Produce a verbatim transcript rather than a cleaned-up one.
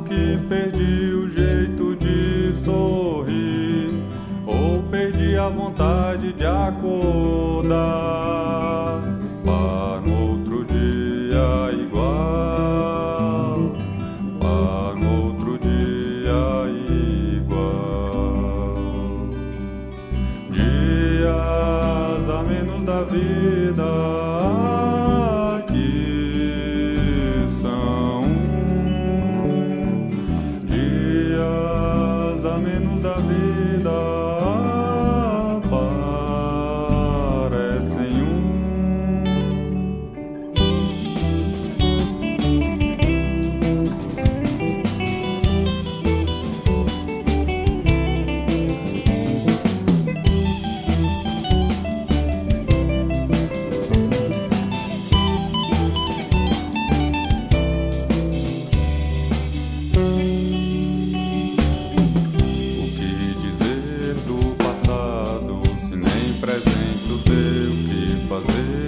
que perdi o jeito de sorrir, ou perdi a vontade de acordar para um outro dia igual, para um outro dia igual. Dias a menos da vida menos da vida parecem um. Fazer